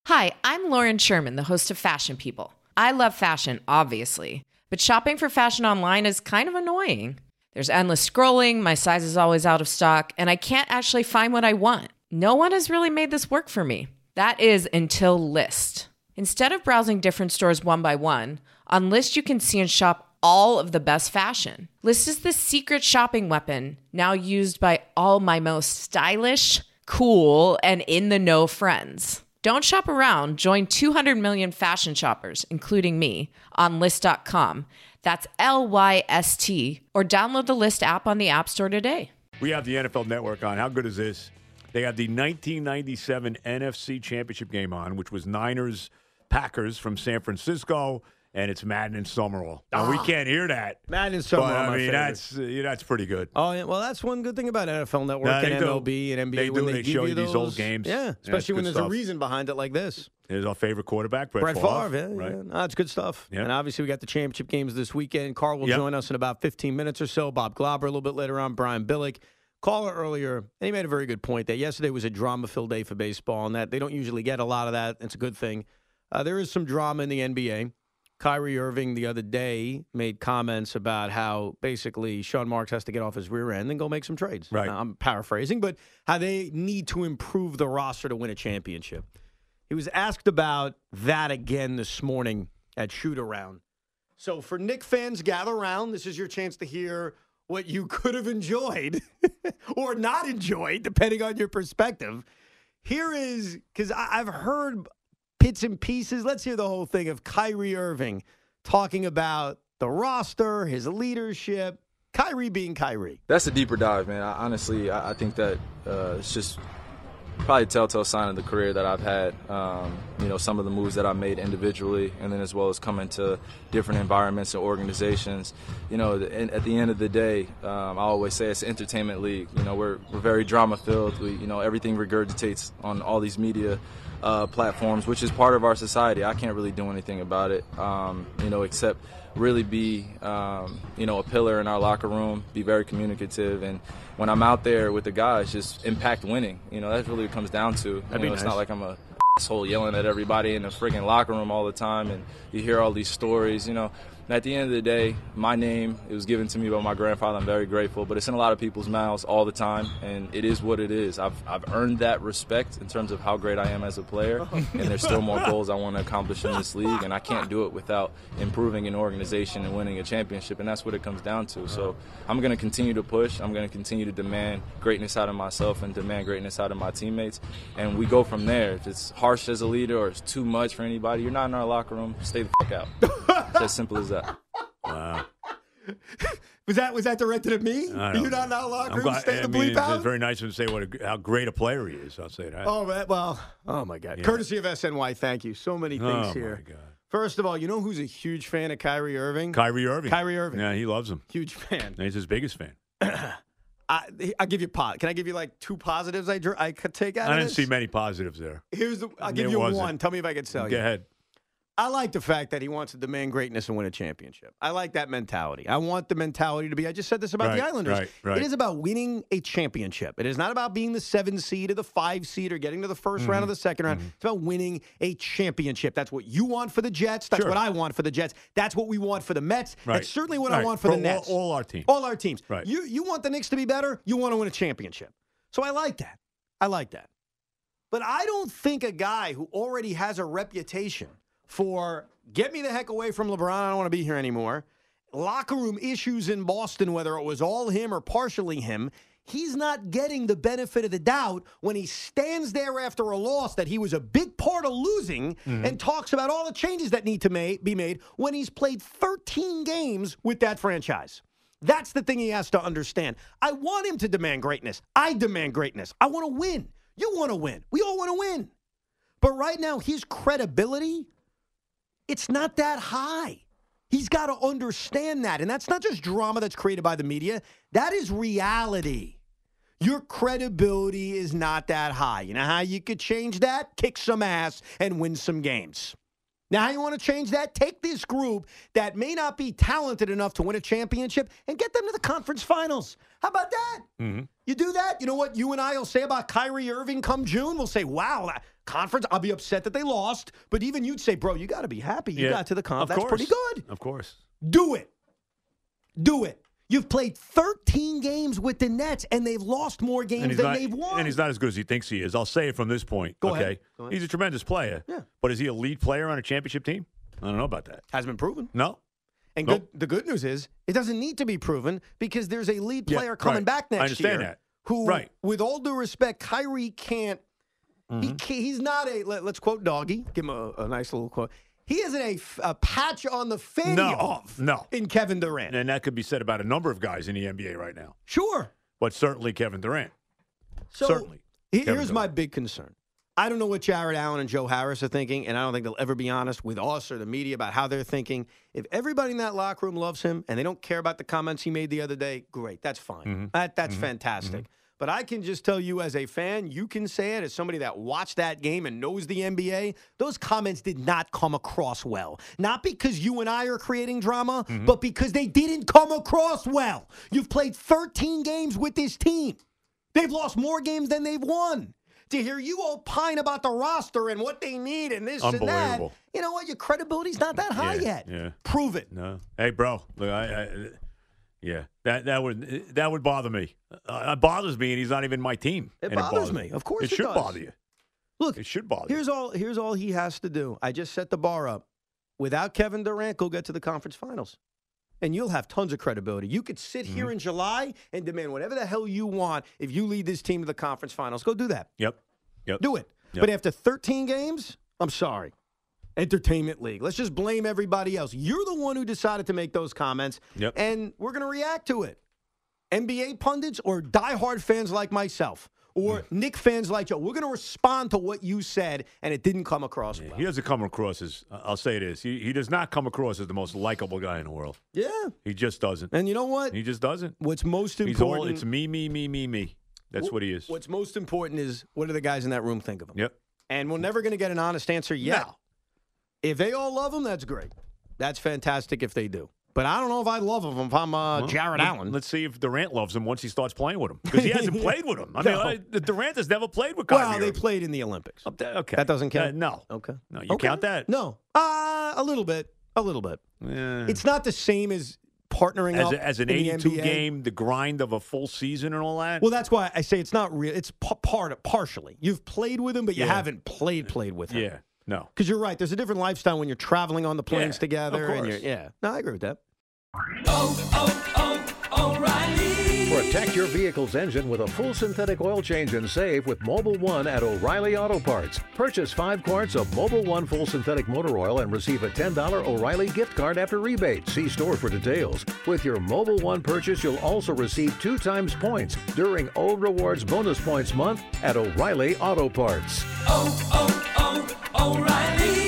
Hi, I'm Lauren Sherman, the host of Fashion People. I love fashion, obviously, but shopping for fashion online is kind of annoying. There's endless scrolling, my size is always out of stock, and I can't actually find what I want. No one has really made this work for me. That is until Lyst. Instead of browsing different stores one by one, on Lyst you can see and shop all of the best fashion. Lyst is the secret shopping weapon, now used by all my most stylish, cool, and in-the-know friends. Don't shop around. Join 200 million fashion shoppers, including me, on Lyst.com. That's Lyst, or download the Lyst app on the App Store today. We have the NFL Network on. How good is this? They have the 1997 NFC Championship game on, which was Niners-Packers from San Francisco, and it's Madden and Summerall. Now, we can't hear that. Madden and Summerall, but, that's pretty good. Oh, yeah. Well, that's one good thing about NFL Network and MLB and NBA. They show you these old games. Yeah, especially when there's a reason behind it like this. There's our favorite quarterback, Brett Favre. Yeah, right? Yeah. No, it's good stuff. Yeah. And obviously, we got the championship games this weekend. Carl will join us in about 15 minutes or so. Bob Glauber a little bit later on. Brian Billick. Caller earlier, and he made a very good point that yesterday was a drama-filled day for baseball, and that they don't usually get a lot of that. It's a good thing. There is some drama in the NBA. Kyrie Irving the other day made comments about how basically Sean Marks has to get off his rear end and go make some trades. Right. I'm paraphrasing, but how they need to improve the roster to win a championship. He was asked about that again this morning at Shoot Around. So for Knick fans, gather around. This is your chance to hear what you could have enjoyed or not enjoyed, depending on your perspective. Here is, because I've heard bits and pieces. Let's hear the whole thing of Kyrie Irving talking about the roster, his leadership, Kyrie being Kyrie. That's a deeper dive, man. I think that it's just probably a telltale sign of the career that I've had. Some of the moves that I made individually, and then as well as coming to different environments and organizations. At the end of the day, I always say it's an entertainment league. We're very drama filled. Everything regurgitates on all these media platforms, which is part of our society. I can't really do anything about it, except really be, a pillar in our locker room, be very communicative, and when I'm out there with the guys, just impact winning. That's really what it comes down to. It's not like I'm a asshole yelling at everybody in the freaking locker room all the time, and you hear all these stories, And at the end of the day, my name, it was given to me by my grandfather. I'm very grateful, but it's in a lot of people's mouths all the time, and it is what it is. I've earned that respect in terms of how great I am as a player, and there's still more goals I want to accomplish in this league, and I can't do it without improving an organization and winning a championship, and that's what it comes down to. So I'm going to continue to push. I'm going to continue to demand greatness out of myself and demand greatness out of my teammates, and we go from there. If it's harsh as a leader or it's too much for anybody, you're not in our locker room. Stay the fuck out. It's as simple as that. Wow. Was that directed at me? You're not in our locker room? Stay the bleep out? It's very nice of him to say how great a player he is. I'll say that. Oh, my God. Yeah. Courtesy of SNY, thank you. So many things here. Oh, my God. First of all, you know who's a huge fan of Kyrie Irving? Kyrie Irving. Yeah, he loves him. Huge fan. He's his biggest fan. I'll give you Can I give you like two positives I could take out of this? I didn't see many positives there. I'll give you one. Tell me if I can sell you. Go ahead. I like the fact that he wants to demand greatness and win a championship. I like that mentality. I want the mentality to be, I just said this about the Islanders. Right. It is about winning a championship. It is not about being the 7 seed or the 5 seed or getting to the first round or the second round. It's about winning a championship. That's what you want for the Jets. That's what I want for the Jets. That's what we want for the Mets. Right. That's certainly what I want for the Nets. All our teams. All our teams. Right. You want the Knicks to be better. You want to win a championship. So I like that. But I don't think a guy who already has a reputation for get me the heck away from LeBron, I don't want to be here anymore, locker room issues in Boston, whether it was all him or partially him, he's not getting the benefit of the doubt when he stands there after a loss that he was a big part of losing and talks about all the changes that need to be made when he's played 13 games with that franchise. That's the thing he has to understand. I want him to demand greatness. I demand greatness. I want to win. You want to win. We all want to win. But right now, his credibility, it's not that high. He's got to understand that. And that's not just drama that's created by the media. That is reality. Your credibility is not that high. You know how you could change that? Kick some ass and win some games. Now, how you want to change that? Take this group that may not be talented enough to win a championship and get them to the conference finals. How about that? You do that, you know what you and I will say about Kyrie Irving come June? We'll say, wow, Conference, I'll be upset that they lost. But even you'd say, bro, you got to be happy you got to the conference. That's pretty good. Of course. Do it. Do it. You've played 13 games with the Nets, and they've lost more games than they've won. And he's not as good as he thinks he is. I'll say it from this point. Go ahead. He's a tremendous player. Yeah. But is he a lead player on a championship team? I don't know about that. Hasn't been proven. No. And Nope. the good news is it doesn't need to be proven because there's a lead player coming back next year. I understand that. Who, Right. with all due respect, Kyrie can't. He's not a. Let's quote Doggy. Give him a nice little quote. He isn't a patch on the fanny off in Kevin Durant. And that could be said about a number of guys in the NBA right now. Sure. But certainly Kevin Durant. So Certainly. Here's my big concern. I don't know what Jared Allen and Joe Harris are thinking, and I don't think they'll ever be honest with us or the media about how they're thinking. If everybody in that locker room loves him and they don't care about the comments he made the other day, great. That's fine. That's fantastic. But I can just tell you as a fan, you can say it as somebody that watched that game and knows the NBA, those comments did not come across well. Not because you and I are creating drama, but because they didn't come across well. You've played 13 games with this team. They've lost more games than they've won. To hear you opine about the roster and what they need and this and that, you know what? Your credibility's not that high yet. Yeah. Prove it. No. Hey, bro. Look, yeah, that would bother me. It bothers me, and he's not even my team. It bothers me. Of course, it should does. bother you. Look, it should bother you. Here's all he has to do. I just set the bar up. Without Kevin Durant, go get to the conference finals, and you'll have tons of credibility. You could sit here in July and demand whatever the hell you want if you lead this team to the conference finals. Go do that. Yep. Do it. Yep. But after 13 games, I'm sorry. Entertainment League. Let's just blame everybody else. You're the one who decided to make those comments, and we're going to react to it. NBA pundits or diehard fans like myself or Knick fans like Joe, we're going to respond to what you said, and it didn't come across well. He doesn't come across as, I'll say this, he does not come across as the most likable guy in the world. Yeah. He just doesn't. And you know what? He just doesn't. What's most important. It's me. That's what he is. What's most important is what do the guys in that room think of him? Yep. And we're never going to get an honest answer yet. No. If they all love him, that's great. That's fantastic if they do. But I don't know if I love him if I'm Jared Allen. Let's see if Durant loves him once he starts playing with him. Because he hasn't played with him. I mean, Durant has never played with Kyrie. Well, they played in the Olympics. Okay. That doesn't count? No. Okay. No, you count that? No. A little bit. Yeah. It's not the same as partnering up as an 82 game, the grind of a full season and all that. Well, that's why I say it's not real. It's partially. You've played with him, but you haven't played with him. Yeah, no. Because you're right. There's a different lifestyle when you're traveling on the planes together. Of course. No, I agree with that. O'Reilly. Protect your vehicle's engine with a full synthetic oil change and save with Mobil 1 at O'Reilly Auto Parts. Purchase 5 quarts of Mobil 1 full synthetic motor oil and receive a $10 O'Reilly gift card after rebate. See store for details. With your Mobil 1 purchase, you'll also receive 2 times points during O Rewards Bonus Points Month at O'Reilly Auto Parts. O'Reilly.